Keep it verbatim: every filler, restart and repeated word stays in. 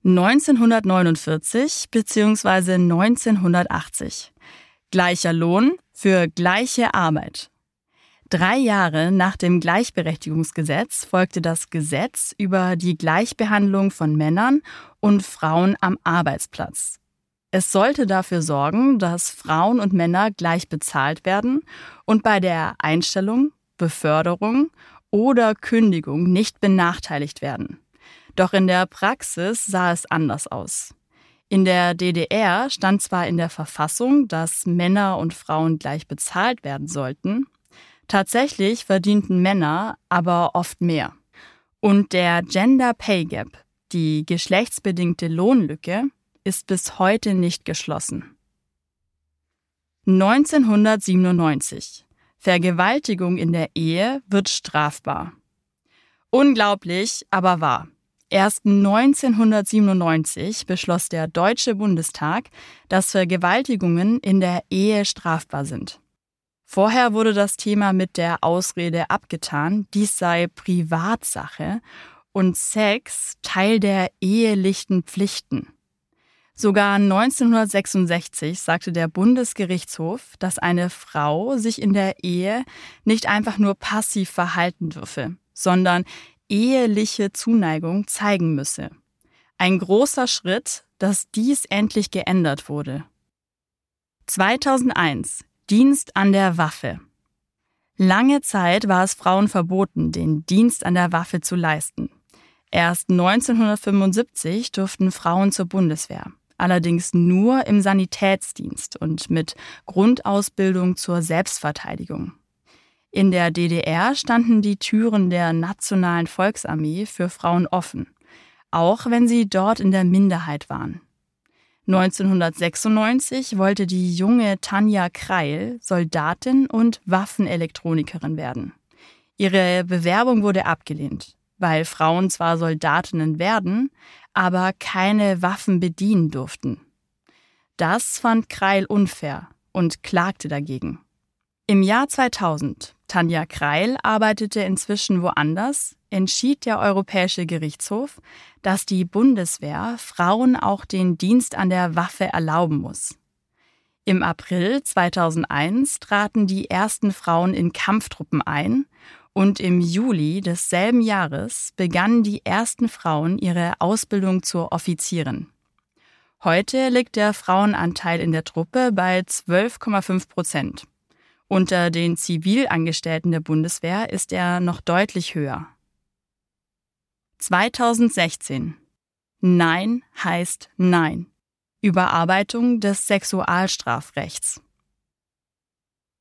neunzehnhundertneunundvierzig bzw. neunzehnhundertachtzig. Gleicher Lohn für gleiche Arbeit. Drei Jahre nach dem Gleichberechtigungsgesetz folgte das Gesetz über die Gleichbehandlung von Männern und Frauen am Arbeitsplatz. Es sollte dafür sorgen, dass Frauen und Männer gleich bezahlt werden und bei der Einstellung, Beförderung oder Kündigung nicht benachteiligt werden. Doch in der Praxis sah es anders aus. In der D D R stand zwar in der Verfassung, dass Männer und Frauen gleich bezahlt werden sollten, tatsächlich verdienten Männer aber oft mehr. Und der Gender Pay Gap, die geschlechtsbedingte Lohnlücke, ist bis heute nicht geschlossen. neunzehnhundertsiebenundneunzig. Vergewaltigung in der Ehe wird strafbar. Unglaublich, aber wahr. Erst neunzehnhundertsiebenundneunzig beschloss der Deutsche Bundestag, dass Vergewaltigungen in der Ehe strafbar sind. Vorher wurde das Thema mit der Ausrede abgetan, dies sei Privatsache und Sex Teil der ehelichen Pflichten. Sogar neunzehnhundertsechsundsechzig sagte der Bundesgerichtshof, dass eine Frau sich in der Ehe nicht einfach nur passiv verhalten dürfe, sondern eheliche Zuneigung zeigen müsse. Ein großer Schritt, dass dies endlich geändert wurde. zweitausendeins. Dienst an der Waffe. Lange Zeit war es Frauen verboten, den Dienst an der Waffe zu leisten. Erst neunzehnhundertfünfundsiebzig durften Frauen zur Bundeswehr, allerdings nur im Sanitätsdienst und mit Grundausbildung zur Selbstverteidigung. In der D D R standen die Türen der Nationalen Volksarmee für Frauen offen, auch wenn sie dort in der Minderheit waren. neunzehnhundertsechsundneunzig wollte die junge Tanja Kreil Soldatin und Waffenelektronikerin werden. Ihre Bewerbung wurde abgelehnt, weil Frauen zwar Soldatinnen werden, aber keine Waffen bedienen durften. Das fand Kreil unfair und klagte dagegen. Im Jahr zweitausend, Tanja Kreil arbeitete inzwischen woanders, entschied der Europäische Gerichtshof, dass die Bundeswehr Frauen auch den Dienst an der Waffe erlauben muss. Im April zweitausendeins traten die ersten Frauen in Kampftruppen ein und im Juli desselben Jahres begannen die ersten Frauen ihre Ausbildung zur Offizierin. Heute liegt der Frauenanteil in der Truppe bei zwölf Komma fünf Prozent. Unter den Zivilangestellten der Bundeswehr ist er noch deutlich höher. zweitausendsechzehn. Nein heißt Nein. Überarbeitung des Sexualstrafrechts.